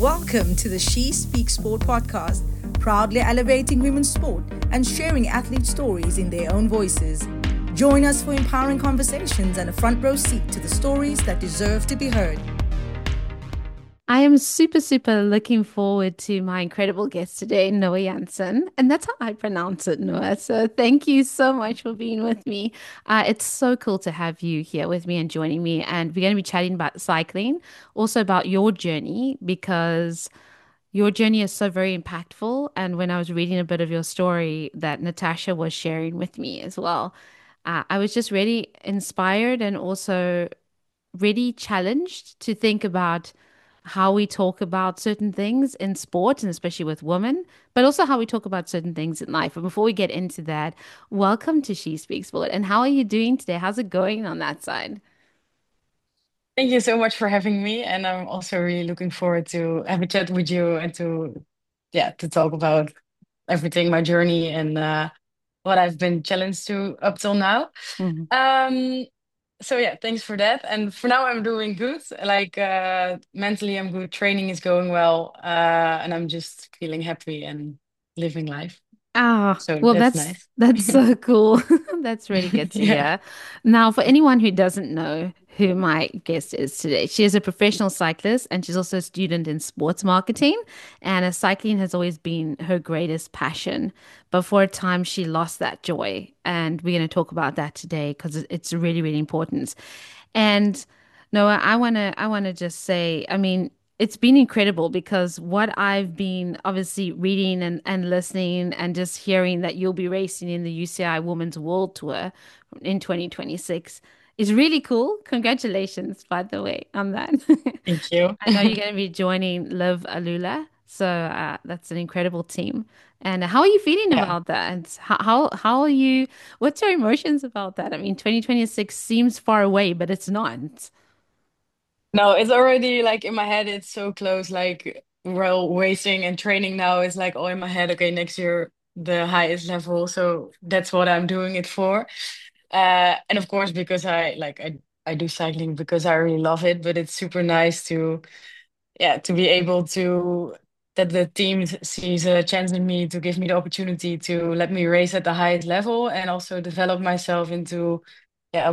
Welcome to the She Speaks Sport podcast, proudly elevating women's sport and sharing athlete stories in their own voices. Join us for empowering conversations and a front row seat to the stories that deserve to be heard. I am super looking forward to my incredible guest today, Noah Jansen. And that's how I pronounce it, Noah. So thank you so much for being with me. It's so cool to have you here with me and joining me. And we're going to be chatting about cycling, also about your journey, because your journey is so very impactful. And when I was reading a bit of your story that Natasha was sharing with me as well, I was just really inspired and also really challenged to think about how we talk about certain things in sport and especially with women, but also how we talk about certain things in life. But before we get into that, welcome to She Speaks Sport. And how are you doing today? How's it going on that side? Thank you so much for having me, and I'm also really looking forward to have a chat with you and to talk about everything, my journey and what I've been challenged to up till now. Mhm. Um, so yeah, thanks for that. And for now, I'm doing good. Like mentally, I'm good. Training is going well, and I'm just feeling happy and living life. Ah, So well, that's that's nice. that's so cool. That's really good to Yeah. hear. Now, for anyone who doesn't know who my guest is today, she is a professional cyclist and she's also a student in sports marketing. And cycling has always been her greatest passion. But for a time, she lost that joy. And we're going to talk about that today because it's really important. And Noah, I wanna just say, I mean, it's been incredible because what I've been obviously reading and listening and just hearing that you'll be racing in the UCI Women's World Tour in 2026 is really cool. Congratulations, by the way, on that. Thank you. I know you're going to be joining Liv Alula, so that's an incredible team. And how are you feeling Yeah. about that? And how are you? What's your emotions about that? I mean, 2026 seems far away, but it's not. No, it's already like in my head, it's so close. Like, well, racing and training now is like all in my head. Okay, next year, the highest level. So that's what I'm doing it for. And of course, because I do cycling because I really love it, but it's super nice to, yeah, to be able to, that the team sees a chance in me to give me the opportunity to let me race at the highest level and also develop myself into, yeah,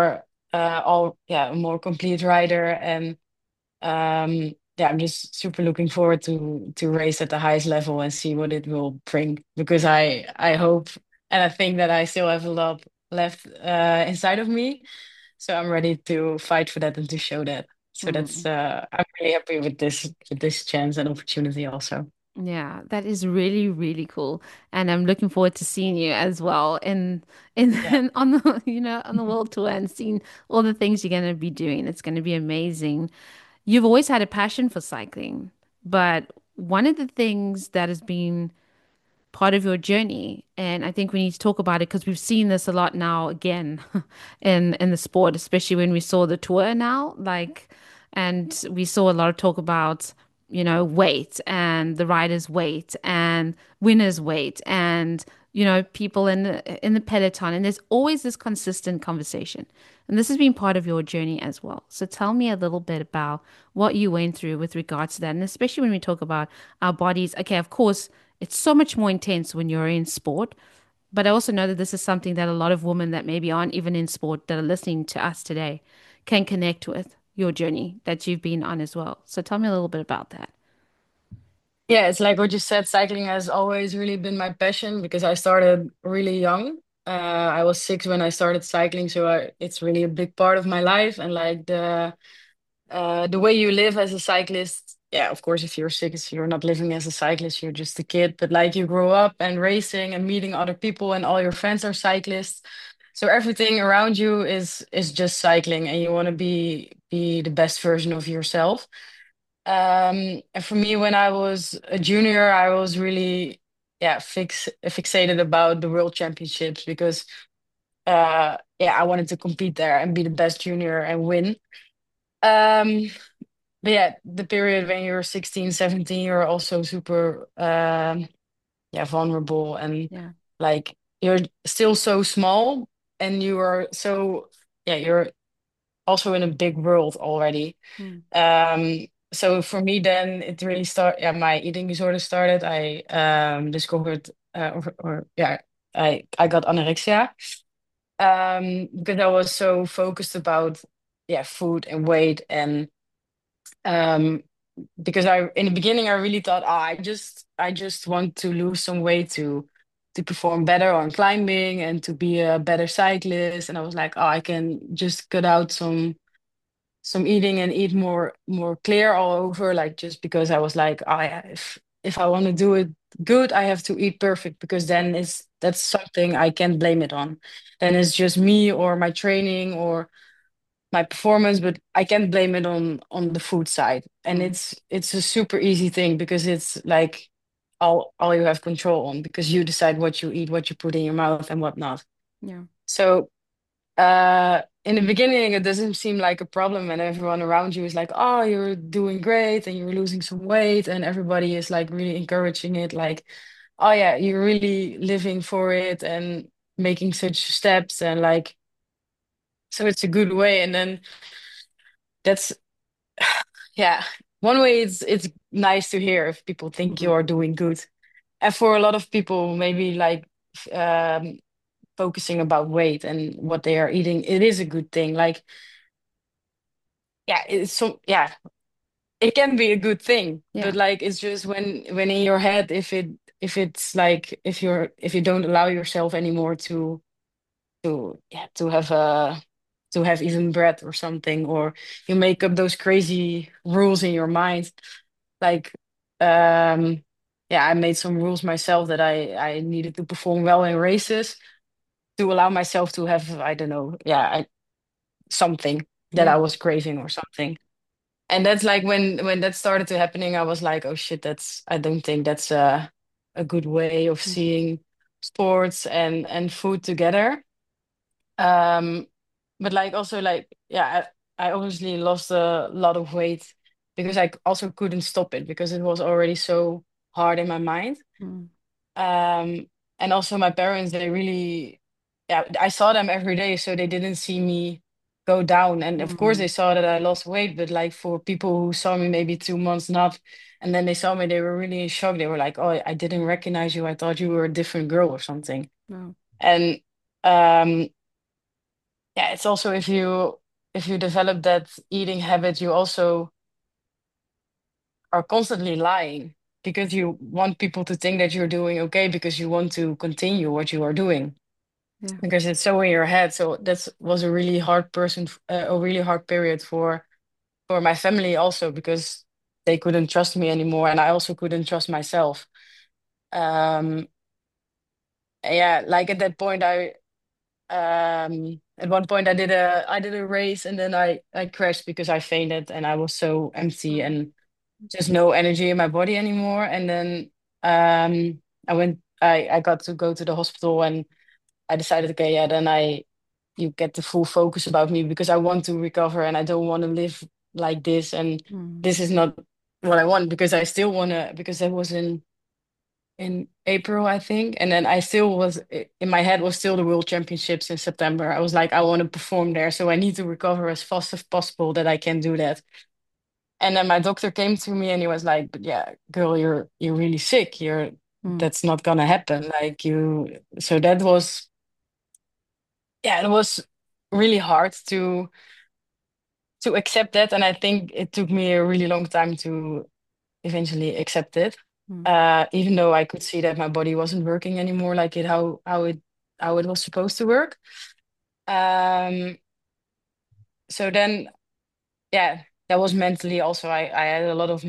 a more complete rider. And yeah, I'm just super looking forward to race at the highest level and see what it will bring because I hope and I think that I still have a lot left inside of me. So I'm ready to fight for that and to show that. So that's I'm really happy with this chance and opportunity also. Yeah, that is really cool. And I'm looking forward to seeing you as well in Yeah. on the on the world tour and seeing all the things you're going to be doing. It's going to be amazing. You've always had a passion for cycling, but one of the things that has been part of your journey, and I think we need to talk about it because we've seen this a lot now again in the sport, especially when we saw the tour now, like, and we saw a lot of talk about, weight and the riders' weight and winners' weight and people in the peloton, and there's always this consistent conversation. And this has been part of your journey as well. So tell me a little bit about what you went through with regards to that. And especially when we talk about our bodies. Okay, of course, it's so much more intense when you're in sport. But I also know that this is something that a lot of women that maybe aren't even in sport that are listening to us today can connect with your journey that you've been on as well. So tell me a little bit about that. Yeah, it's like what you said, cycling has always really been my passion because I started really young. I was 6 when I started cycling, so it's really a big part of my life. And like the way you live as a cyclist, yeah, of course, if you're 6, you're not living as a cyclist, you're just a kid. But like you grow up and racing and meeting other people, and all your friends are cyclists. So everything around you is just cycling, and you want to be the best version of yourself. And for me, when I was a junior, I was really, yeah, fixated about the world championships because, yeah, I wanted to compete there and be the best junior and win. Um, but yeah, the period when you're 16, 17, you're also super, yeah, vulnerable and Yeah. like you're still so small and you are so, yeah, you're also in a big world already. Mm. Um, so for me, then it really started. Yeah, my eating disorder started. I discovered, or yeah, I got anorexia, because I was so focused about, yeah, food and weight, and um, because I in the beginning I really thought, oh, I just want to lose some weight to perform better on climbing and to be a better cyclist, and I was like, oh, I can just cut out some eating and eat more clear all over, like, just because I was like, oh yeah, if I want to do it good, I have to eat perfect, because then that's something I can't blame it on. Then it's just me or my training or my performance, but I can't blame it on the food side. And Mm. it's a super easy thing, because it's like all you have control on, because you decide what you eat, what you put in your mouth and whatnot. Yeah. So in the beginning, it doesn't seem like a problem, and everyone around you is like, "Oh, you're doing great, and you're losing some weight," and everybody is like really encouraging it, like, "Oh yeah, you're really living for it and making such steps," and like, so it's a good way. And then that's, yeah, one way it's nice to hear if people think Mm. you are doing good, and for a lot of people, maybe like um, focusing about weight and what they are eating, it is a good thing. Like, yeah, it's so yeah, it can be a good thing, Yeah. but like it's just when in your head, if it's like if you don't allow yourself anymore to have a to have even bread or something, or you make up those crazy rules in your mind, like um yeah, I made some rules myself that I needed to perform well in races to allow myself to have, I don't know, yeah, something that Yeah. I was craving or something. And that's like when that started to happening, I was like, oh shit, that's I don't think that's a good way of Mm. seeing sports and food together. Um, but like also like, yeah, I obviously lost a lot of weight because also couldn't stop it, because it was already so hard in my mind. Mm. Um, and also my parents, they really, yeah, I saw them every day, so they didn't see me go down. And of course, Mm. they saw that I lost weight, but like for people who saw me maybe 2 months not, and then they saw me, they were really in shock. They were like, "Oh, I didn't recognize you. I thought you were a different girl or something." Wow. And um, yeah, it's also if you develop that eating habit, you also are constantly lying, because you want people to think that you're doing okay, because you want to continue what you are doing, Yeah. because it's so in your head. So that was a really hard a really hard period for my family also, because they couldn't trust me anymore, and I also couldn't trust myself. Um, yeah, like at that point, at one point I did a race, and then I crashed because I fainted, and I was so empty Wow. and just no energy in my body anymore. And then I got to go to the hospital, and I decided, okay, yeah, then I you get the full focus about me, because I want to recover and I don't want to live like this. And Mm. this is not what I want, because I still want to, because that was in April, I think. And then I still was in my head was still the World Championships in September. I was like, I want to perform there. So I need to recover as fast as possible that I can do that. And then my doctor came to me and he was like, "But yeah, girl, you're really sick. You're Mm. That's not gonna happen. Like you." So that was, yeah, it was really hard to accept that, and I think it took me a really long time to eventually accept it. Mm. Even though I could see that my body wasn't working anymore like it how it was supposed to work. Um, so then, yeah, that was mentally also. I had a lot of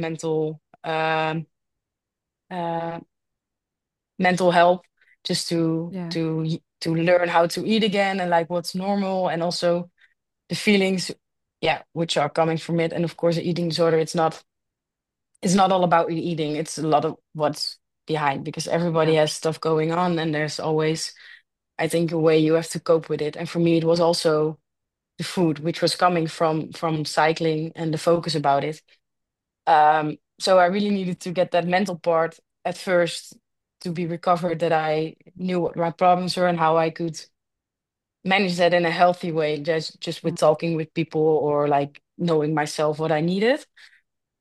uh, mental health, just Yeah. to learn how to eat again, and like what's normal, and also the feelings, yeah, which are coming from it. And of course, the eating disorder, it's not all about eating. It's a lot of what's behind, because everybody Yeah. has stuff going on, and there's always, I think, a way you have to cope with it. And for me, it was also the food, which was coming from cycling and the focus about it. So I really needed to get that mental part at first to be recovered, that I knew what my problems were and how I could manage that in a healthy way, just with Mm. talking with people, or like knowing myself what I needed.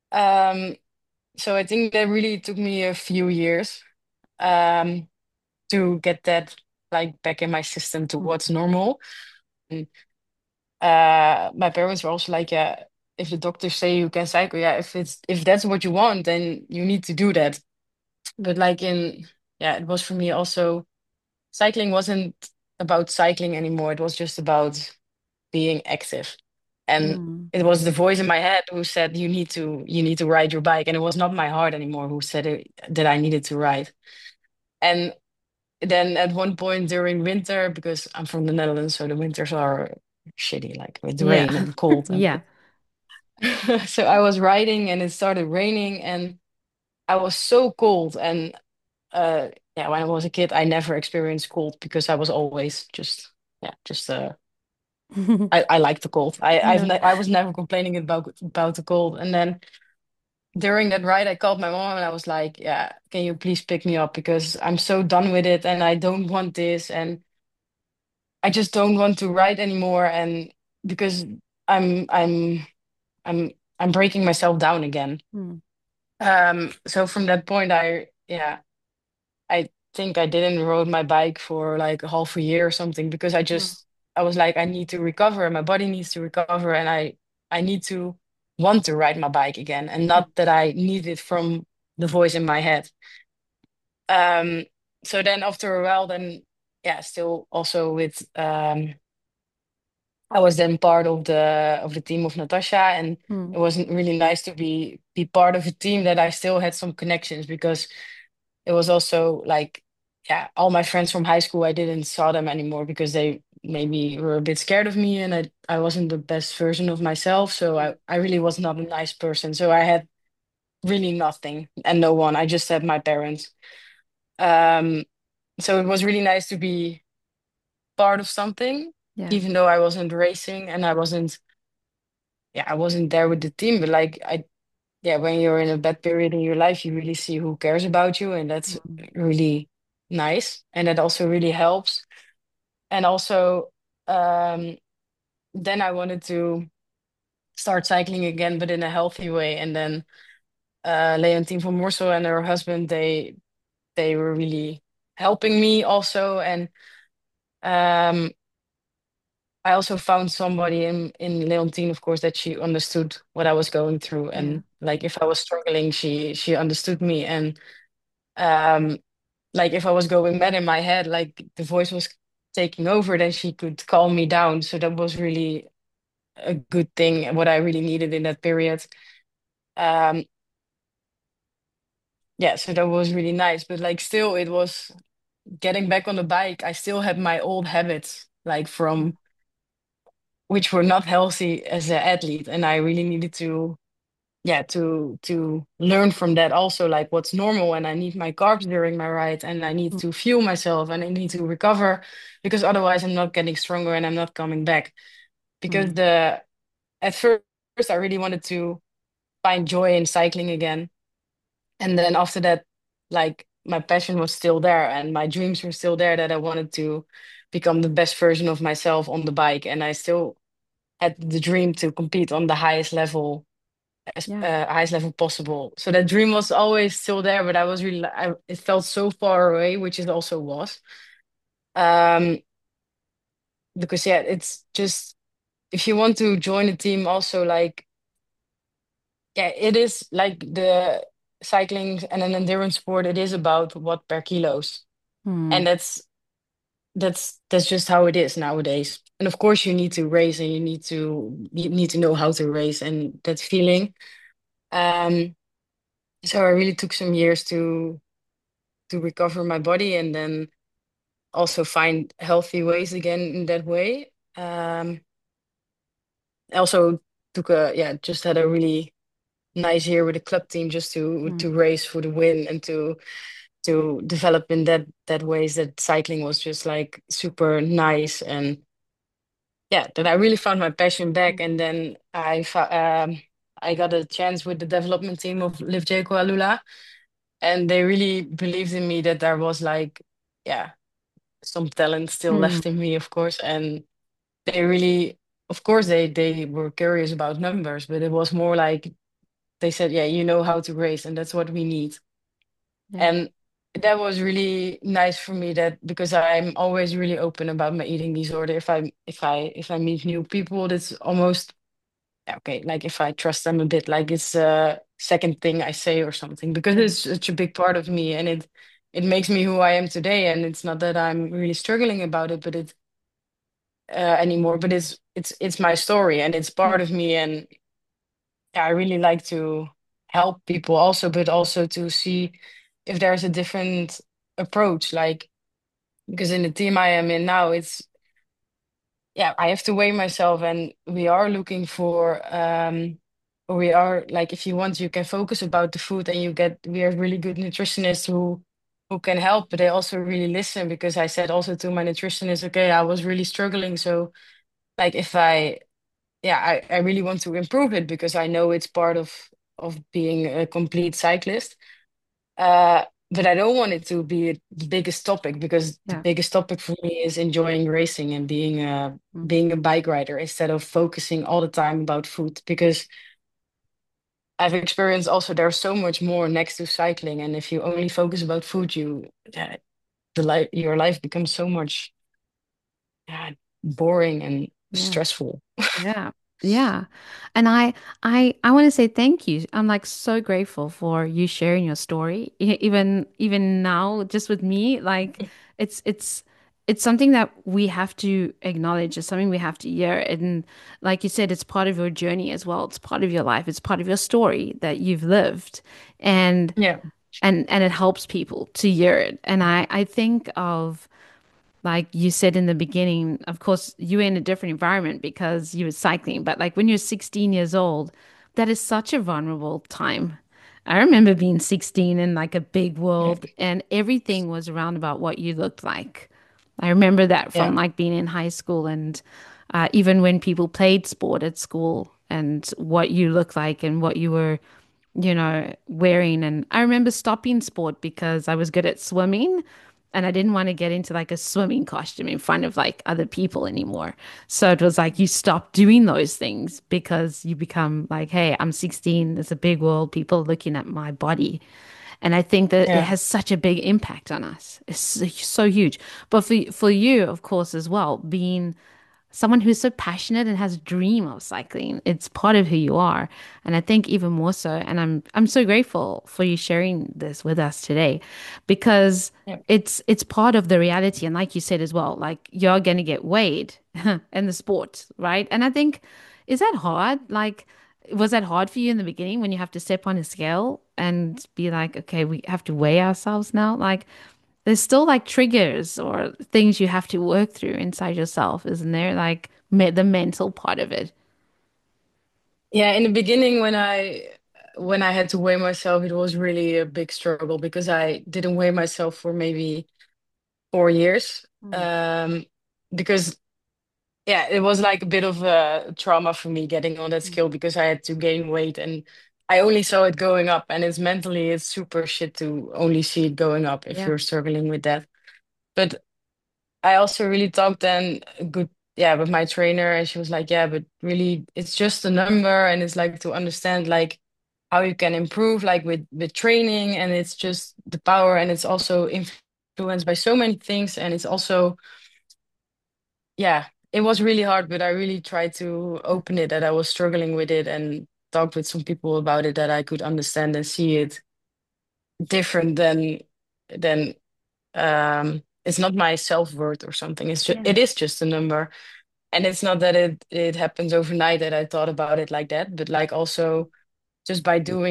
Um, so I think that really took me a few years um, to get that like back in my system to Mm. what's normal. And, my parents were also like, yeah, if the doctors say you can cycle, yeah, if that's what you want, then you need to do that. But like yeah, it was for me also cycling wasn't about cycling anymore. It was just about being active. And Mm. it was the voice in my head who said you need to ride your bike. And it was not my heart anymore who said that I needed to ride. And then at one point during winter, because I'm from the Netherlands, so the winters are shitty, like with Yeah. rain and cold. And Yeah. so I was riding and it started raining and I was so cold. And uh yeah, when I was a kid, I never experienced cold because I was always just yeah, just I like the cold. Yeah. I was never complaining about the cold. And then during that ride, I called my mom and I was like, "Yeah, can you please pick me up because I'm so done with it and I don't want this and I just don't want to ride anymore and because I'm I'm I'm breaking myself down again." Mm. So from that point, I think I didn't ride my bike for like half a year or something because Mm. I was like I need to recover, my body needs to recover, and I need to want to ride my bike again, and not that I need it from the voice in my head. Um, so then after a while, then yeah, still also with I was then part of the team of Natasha, and Mm. it wasn't really nice to be part of a team that I still had some connections because it was also like, yeah, all my friends from high school, I didn't saw them anymore because they maybe were a bit scared of me and I wasn't the best version of myself. So I really was not a nice person. So I had really nothing and no one. I just had my parents. Um, so it was really nice to be part of something, Yeah. even though I wasn't racing and yeah, I wasn't there with the team. But like yeah, when you're in a bad period in your life, you really see who cares about you, and that's Mm. really nice, and it also really helps. And also, um, then I wanted to start cycling again, but in a healthy way. And then Leontine van Moorsel and her husband, they were really helping me also, and um, I also found somebody in Leontine, of course, that she understood what I was going through, Yeah. and like if I was struggling, she understood me, and um like if I was going mad in my head, like the voice was taking over, then she could calm me down. So that was really a good thing, and what I really needed in that period. Um, yeah, so that was really nice. But like still, it was getting back on the bike. I still had my old habits, like from which were not healthy as an athlete, and I really needed to. Yeah, to learn from that also, like what's normal, and I need my carbs during my ride, and I need Mm. to fuel myself, and I need to recover, because otherwise I'm not getting stronger and I'm not coming back. Because Mm. the at first I really wanted to find joy in cycling again, and then after that, like my passion was still there and my dreams were still there that I wanted to become the best version of myself on the bike, and I still had the dream to compete on the highest level as Yeah. highest level possible. So that dream was always still there, but I was really, it felt so far away, which it also was. Um, because yeah, it's just if you want to join a team, also like yeah, it is like the cycling and an endurance sport. It is about what per kilos, and Mm. that's just how it is nowadays. And of course, you need to race, and you need to know how to race, and that feeling. Um, so I really took some years to recover my body and then also find healthy ways again in that way. Also took a yeah, just had a really nice year with the club team just Mm. to race for the win and to develop in that ways that cycling was just like super nice. And yeah, then I really found my passion back, and then I got a chance with the development team of Liv J Kuala, and they really believed in me that there was like yeah, some talent still Mm. left in me, of course. And they really, of course, they were curious about numbers, but it was more like they said, yeah, you know how to race, and that's what we need. Yeah. And that was really nice for me, that because I'm always really open about my eating disorder. If I meet new people, that's almost yeah, okay. Like if I trust them a bit, like it's a second thing I say or something, because Yeah. it's such a big part of me, and it makes me who I am today. And it's not that I'm really struggling about it, but it anymore. But it's my story, and it's Yeah. part of me. And yeah, I really like to help people also, but also to see if there's a different approach. Like because in the team I am in now, it's yeah, I have to weigh myself, and we are looking for or we are like, if you want, you can focus about the food, and we have really good nutritionists who can help, but they also really listen, because I said also to my nutritionist, okay, I was really struggling, so like if I yeah, I really want to improve it, because I know it's part of being a complete cyclist. Uh, but I don't want it to be the biggest topic, because the Yeah. biggest topic for me is enjoying racing and Mm. being a bike rider, instead of focusing all the time about food. Because I've experienced also there's so much more next to cycling, and if you only focus about food, yeah, your life becomes so much yeah, boring and Yeah. stressful. Yeah. Yeah. And I want to say thank you. I'm like so grateful for you sharing your story. Even now, just with me, like it's it's something that we have to acknowledge. It's something we have to hear. And like you said, it's part of your journey as well. It's part of your life. It's part of your story that you've lived. And Yeah, and it helps people to hear it. And I think of like you said in the beginning, of course, you were in a different environment because you were cycling, but like when you're 16 years old, that is such a vulnerable time. I remember being 16 in like a big yeah, world and everything was around about what you looked like. I remember that from yeah, like being in high school and even when people played sport at school and what you look like and what you were wearing. And I remember stopping sport because I was good at swimming and I didn't want to get into like a swimming costume in front of like other people anymore. So it was like you stop doing those things because you become like, hey, I'm 16, it's a big world, people looking at my body. And I think that it yeah. has such a big impact on us. It's so huge. But for you, of course, as well, being someone who's so passionate and has a dream of cycling. It's part of who you are. And I think even more so, and I'm so grateful for you sharing this with us today because Yeah. it's part of the reality. And like you said as well, like you're gonna get weighed in the sport, right? And I think is that hard? Like was that hard for you in the beginning when you have to step on a scale and be like, okay, we have to weigh ourselves now? Like there's still like triggers or things you have to work through inside yourself, isn't there? Like the mental part of it. Yeah, in the beginning when I had to weigh myself, it was really a big struggle, because I didn't weigh myself for maybe 4 years. Mm. Um, because yeah, it was like a bit of a trauma for me getting on that Mm. scale, because I had to gain weight, and I only saw it going up, and it's super shit to only see it going up if Yeah. you're struggling with that. But I also really talked then good, yeah, with my trainer, and she was like, yeah, but really, it's just a number, and it's like to understand like how you can improve, like with training, and it's just the power, and it's also influenced by so many things, and it's also, yeah, it was really hard, but I really tried to open it, that I was struggling with it, and talked with some people about it, that I could understand and see it different than it's not my self-worth or something. Yeah. It is just a number. And it's not that it happens overnight, that I thought about it like that, but like also just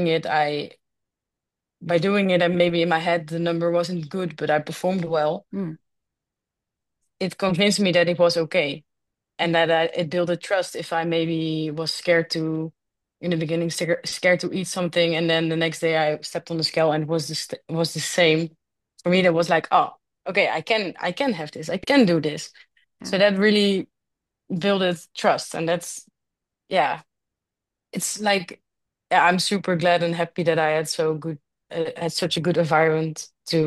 by doing it, and maybe in my head the number wasn't good, but I performed well. Mm. It convinced me that it was okay, and that it built a trust. If I maybe was scared to, in the beginning, scared to eat something, and then the next day I stepped on the scale and it was the same. For me, that was like, oh, okay, I can have this, I can do this. So Yeah. that really built trust, and that's yeah. It's like yeah, I'm super glad and happy that I had such a good environment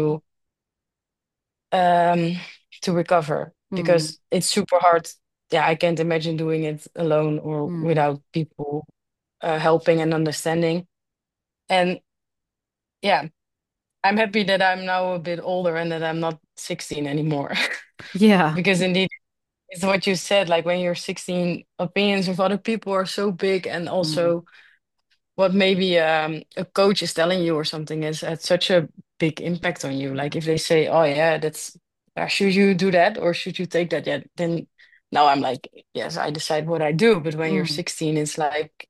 um to recover, Mm. because it's super hard. Yeah, I can't imagine doing it alone or Mm. without people helping and understanding. And yeah, I'm happy that I'm now a bit older and that I'm not 16 anymore. Yeah. Because indeed, it's what you said, like when you're 16, opinions of other people are so big, and Mm. also what maybe a coach is telling you or something is had such a big impact on you. Like if they say, "Oh yeah, that's should you do that or should you take that yet?" Then now I'm like, "Yes, I decide what I do." But when you're Mm. 16, it's like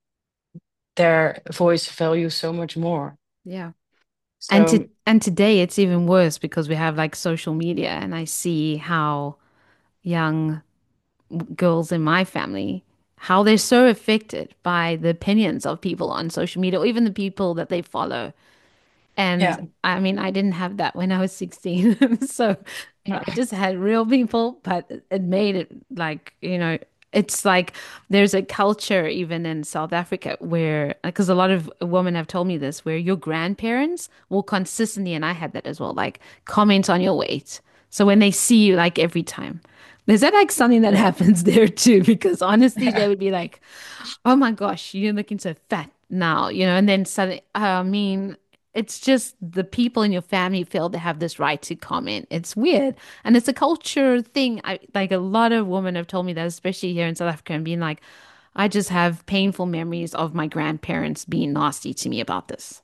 their voice values so much more. Yeah. So And today it's even worse because we have like social media and I see how young girls in my family, how they're so affected by the opinions of people on social media or even the people that they follow. And yeah, I mean, I didn't have that when I was 16. So no, I just had real people, but it made it like, it's like there's a culture even in South Africa where, because a lot of women have told me this, where your grandparents will consistently, and I had that as well, like comment on your weight. So when they see you, like every time, is that like something that yeah, happens there too? Because honestly, they would be like, oh my gosh, you're looking so fat now, and then suddenly, I mean, it's just the people in your family feel they have this right to comment. It's weird. And it's a culture thing. I like a lot of women have told me that, especially here in South Africa, and being like, I just have painful memories of my grandparents being nasty to me about this.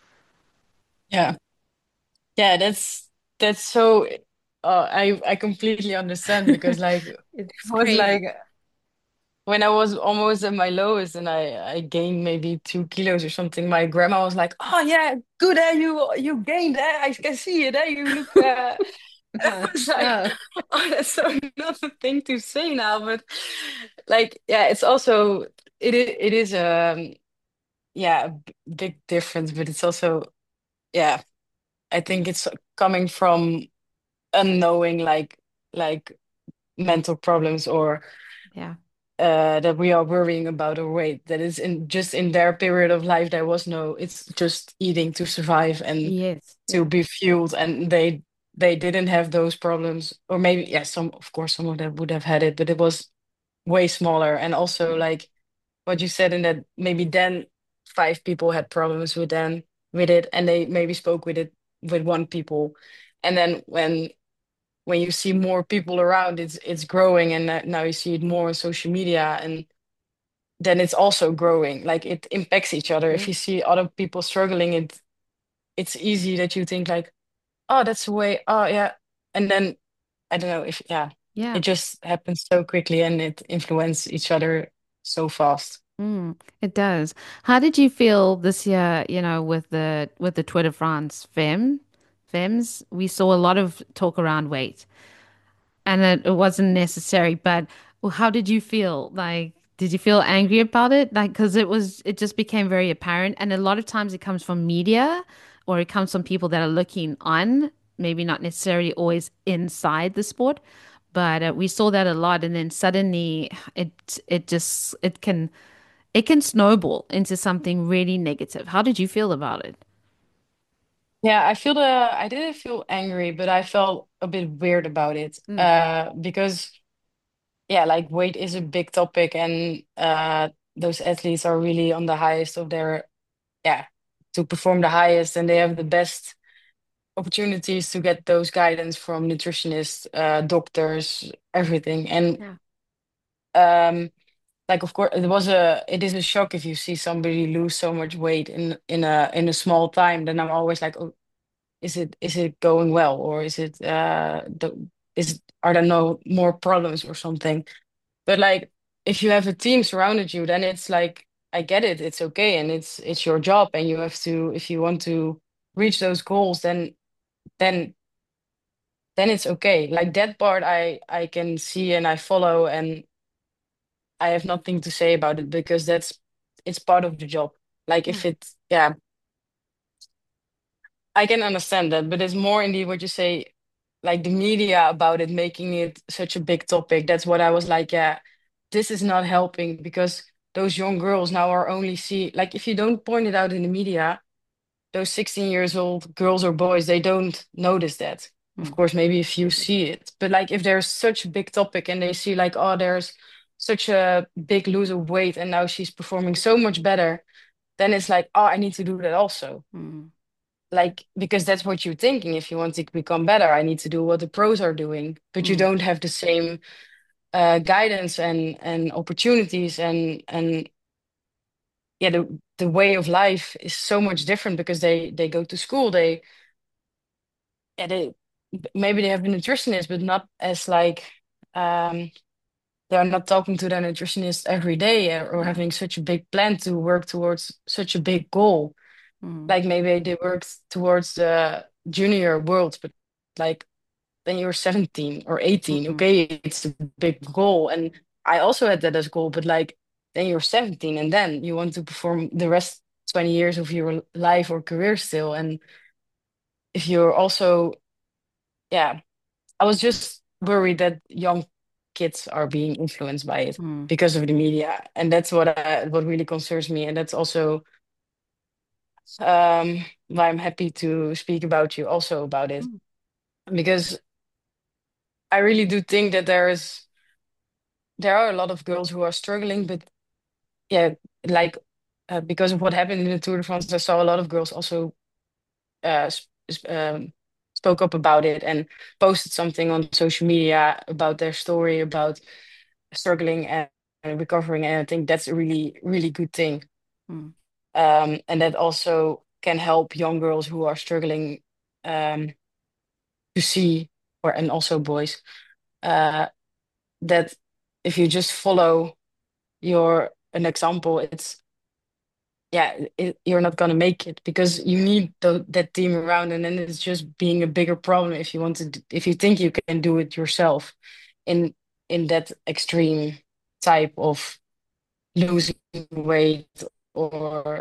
yeah, yeah. That's so. I completely understand because like it It's was crazy. like when I was almost at my lowest and I gained maybe 2 kilos or something, my grandma was like, "Oh yeah, good, you gained, I can see it, you look." I was like, Oh, "Oh, that's so not a thing to say now," but like, yeah, it's also it is yeah big difference, but it's also yeah, I think it's coming from unknowing like mental problems or yeah. that we are worrying about our weight. That is in just in their period of life, there was no, it's just eating to survive and Yes. to Yeah. be fueled. And they didn't have those problems. Or maybe, yeah, some, of course, some of them would have had it, but it was way smaller. And also like what you said in that maybe then 5 people had problems with it and they maybe spoke with it with one people. And then when you see more people around, it's growing, and now you see it more on social media, and then it's also growing. Like it impacts each other. If Yeah. you see other people struggling, it's easy that you think like, oh, that's the way. Oh yeah, and then I don't know if yeah, Yeah. it just happens so quickly and it influences each other so fast. It does. How did you feel this year, with the Tour de France Femmes? We saw a lot of talk around weight and it wasn't necessary, but well, how did you feel? Like, did you feel angry about it? Like, because it just became very apparent. And a lot of times it comes from media or it comes from people that are looking on, maybe not necessarily always inside the sport. But we saw that a lot, and then suddenly it can snowball into something really negative. How did you feel about it? Yeah, I didn't feel angry, but I felt a bit weird about it. Mm, Because yeah, like weight is a big topic, and those athletes are really on the highest of their, yeah, to perform the highest, and they have the best opportunities to get those guidance from nutritionists, doctors, everything. And yeah. um, like of course, it is a shock if you see somebody lose so much weight in a small time. Then I'm always like, oh, is it going well, or is it are there no more problems or something? But like if you have a team surrounded you, then it's like I get it, it's okay, and it's your job, and you have to, if you want to reach those goals, then then it's okay. Like that part I can see and I follow, and I have nothing to say about it because it's part of the job. Like Yeah. if it's yeah, I can understand that, but it's more indeed what you say, like the media about it making it such a big topic. That's what I was like, yeah, this is not helping because those young girls now are only see, like if you don't point it out in the media, those 16 years old girls or boys, they don't notice that. Of Mm, course, maybe if you absolutely. see it, but like if there's such a big topic and they see like, oh, there's such a big lose of weight and now she's performing so much better, then it's like, oh, I need to do that also. Mm. Like, because that's what you're thinking. If you want to become better, I need to do what the pros are doing, but you Mm. don't have the same guidance and opportunities and yeah, the way of life is so much different because they go to school, they yeah, they maybe they have a nutritionist, but not as like um they are not talking to their nutritionist every day or Yeah. having such a big plan to work towards such a big goal. Mm. Like maybe they worked towards the junior world, but like then you're 17 or 18. Mm. Okay, it's a big goal. And I also had that as goal, but like then you're 17 and then you want to perform the rest 20 years of your life or career still. And if you're also, yeah, I was just worried that young kids are being influenced by it Mm. because of the media. And that's what really concerns me. And that's also why I'm happy to speak about you also about it. Mm. Because I really do think that there are a lot of girls who are struggling, but yeah, like because of what happened in the Tour de France, I saw a lot of girls also uh, sp spoke up about it and posted something on social media about their story about struggling and recovering, and I think that's a really, really good thing. Mm. And that also can help young girls who are struggling um, to see, or and also boys, uh, that if you just follow your an example, it's yeah, you're not gonna make it because you need that team around, and then it's just being a bigger problem if you want to, if you think you can do it yourself in that extreme type of losing weight or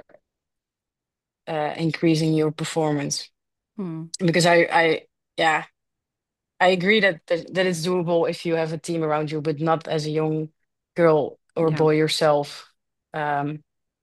increasing your performance. Mm. Because yeah, I agree that it's doable if you have a team around you, but not as a young girl or Yeah. boy yourself. Um,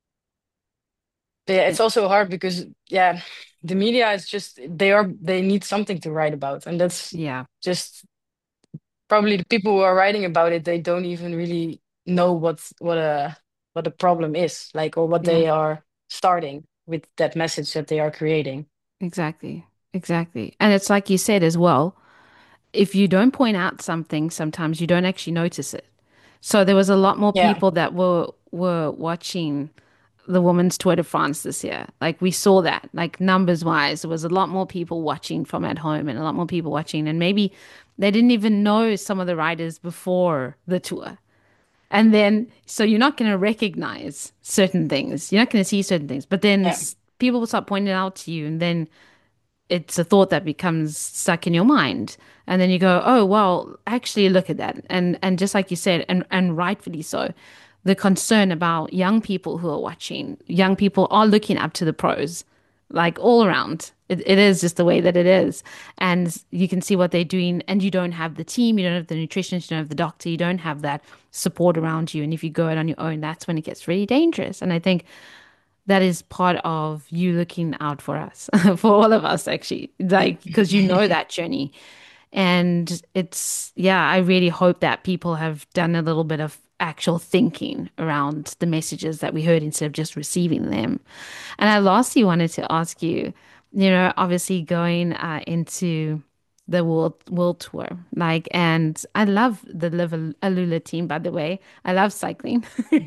but yeah, Eh, it's also hard because yeah, the media is just they need something to write about, and that's Yeah. just probably the people who are writing about it. They don't even really know what a problem is like or what Yeah. they are starting with that message that they are creating. Exactly. Exactly. And it's like you said as well, if you don't point out something, sometimes you don't actually notice it. So there was a lot more Yeah, people that were watching the women's Tour de France this year. Like we saw that, like numbers wise, there was a lot more people watching from at home and a lot more people watching. And maybe they didn't even know some of the riders before the tour. And then, so you're not going to recognize certain things. You're not going to see certain things. But then yeah, people will start pointing it out to you. And then it's a thought that becomes stuck in your mind. And then you go, oh, well, actually look at that. And just like you said, and rightfully so, the concern about young people who are watching, young people are looking up to the pros, like all around. It is just the way that it is. And you can see what they're doing, and you don't have the team, you don't have the nutritionist, you don't have the doctor, you don't have that support around you. And if you go it on your own, that's when it gets really dangerous. And I think that is part of you looking out for us, for all of us, actually, like, because you know that journey. And it's, yeah, I really hope that people have done a little bit of actual thinking around the messages that we heard instead of just receiving them. And I lastly wanted to ask you, obviously going into the world tour, like, and I love the Live Alula team, by the way. I love cycling.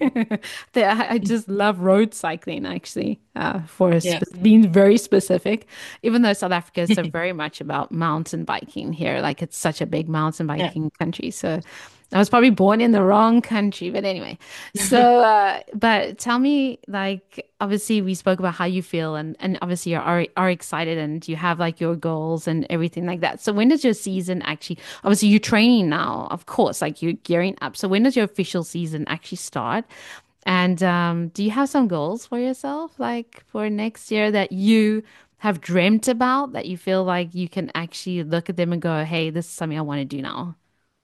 I just love road cycling, actually, yeah, being very specific, even though South Africa is so very much about mountain biking here. Like, it's such a big mountain yeah. biking country. So I was probably born in the wrong country, but anyway. So, but tell me, like, obviously we spoke about how you feel, and obviously are excited, and you have like your goals and everything like that. So when does your season actually, obviously you're training now, of course, like you're gearing up. So when does your official season actually start? And do you have some goals for yourself, like for next year that you have dreamt about, that you feel like you can actually look at them and go, hey, this is something I want to do now?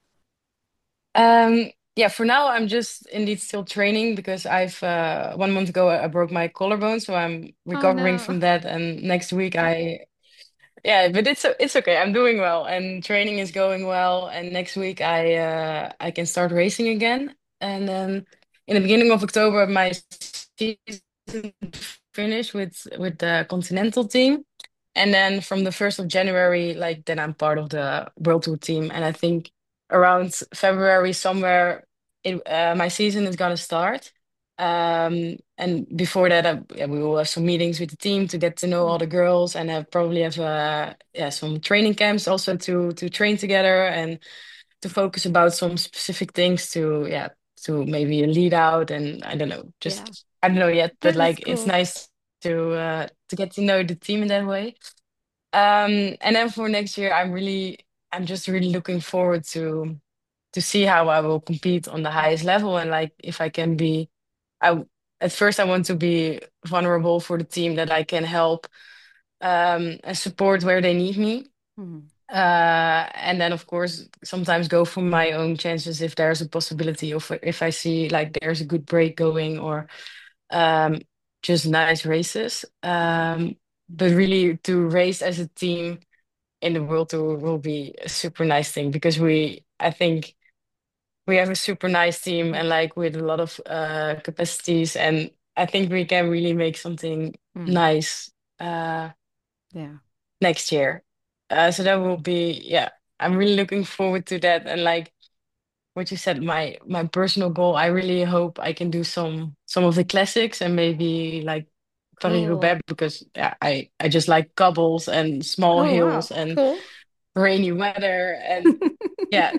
Yeah, for now I'm just indeed still training because I've 1 month ago I broke my collarbone, so I'm Oh recovering no. from that. And next week yeah, but it's okay. I'm doing well, and training is going well. And next week I can start racing again. And then in the beginning of October my season finish with the continental team. And then from the 1st of January, like then I'm part of the World Tour team. And I think around February somewhere, my season is gonna start. And before that, yeah, we will have some meetings with the team to get to know all the girls, and probably have yeah, some training camps also to train together and to focus about some specific things to, yeah, to maybe a lead out, and I don't know, Yeah, just I don't know yet, but that is like it's cool. nice to get to know the team in that way. And then for next year, I'm just really looking forward to see how I will compete on the highest level, and like if I can be, I at first I want to be vulnerable for the team, that I can help and support where they need me. Mhm. And then of course sometimes go for my own chances if there's a possibility, of if I see like there's a good break going, or um, just nice races. But really to race as a team in the World Tour will be a super nice thing, because I think we have a super nice team, and like with a lot of capacities, and I think we can really make something Mm. nice uh, Yeah. next year. So that will be, yeah, I'm really looking forward to that. And like what you said, my personal goal, I really hope I can do some of the classics, and maybe like Cool. Paris-Roubaix, because yeah, I just like cobbles and small Oh, wow. hills and Cool. rainy weather, and yeah.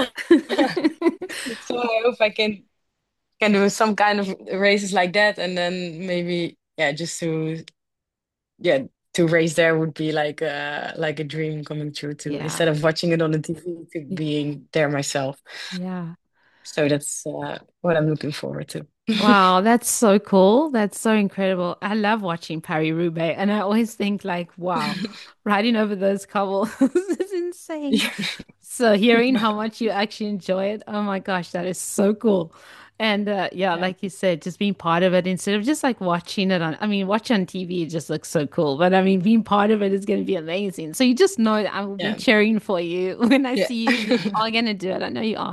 So I hope I can do some kind of races like that, and then maybe, yeah, just to, yeah, to race there would be like a dream coming true too, Yeah. instead of watching it on the TV, to Y- being there myself. Yeah. So that's what I'm looking forward to. Wow, that's so cool. That's so incredible. I love watching Paris-Roubaix, and I always think like, wow, riding over those cobbles is insane. So hearing how much you actually enjoy it, oh my gosh, that is so cool. And yeah, Yeah, like you said, just being part of it instead of just like watching it on, I mean, watching on TV, it just looks so cool. But I mean, being part of it is going to be amazing. So you just know that I will be yeah, cheering for you when I yeah. see you. You are going to do it. I know you are.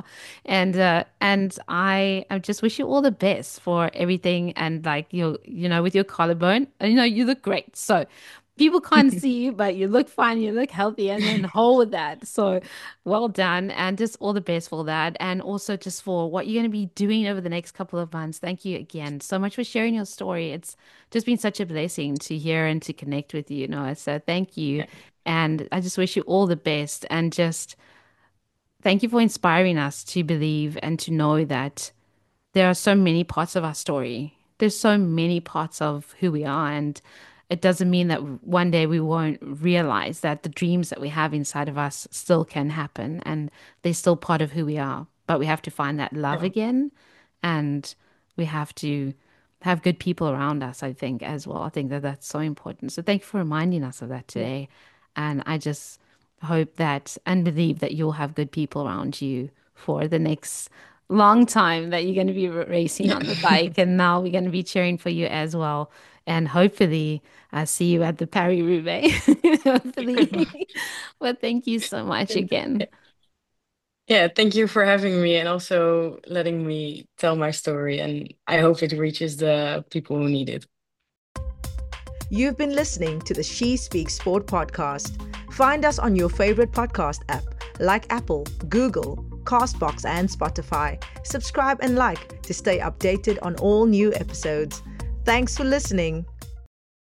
And I just wish you all the best for everything. And like with your collarbone, you look great. So people can't see you, but you look fine, you look healthy, and then whole with that. So well done, and just all the best for that, and also just for what you're going to be doing over the next couple of months. Thank you again so much for sharing your story. It's just been such a blessing to hear and to connect with you, Noah. So thank you, and I just wish you all the best, and just thank you for inspiring us to believe and to know that there are so many parts of our story. There's so many parts of who we are. And it doesn't mean that one day we won't realize that the dreams that we have inside of us still can happen and they're still part of who we are. But we have to find that love Yeah, again. And we have to have good people around us, I think, as well. I think that that's so important. So thank you for reminding us of that yeah, today. And I just hope that and believe that you'll have good people around you for the next long time that you're going to be racing yeah. on the bike. And now we're going to be cheering for you as well. And hopefully, I see you at the Paris-Roubaix. Hopefully. But thank you so much again. Yeah, thank you for having me, and also letting me tell my story. And I hope it reaches the people who need it. You've been listening to the She Speaks Sport podcast. Find us on your favorite podcast app like Apple, Google, Castbox, and Spotify. Subscribe and like to stay updated on all new episodes. Thanks for listening.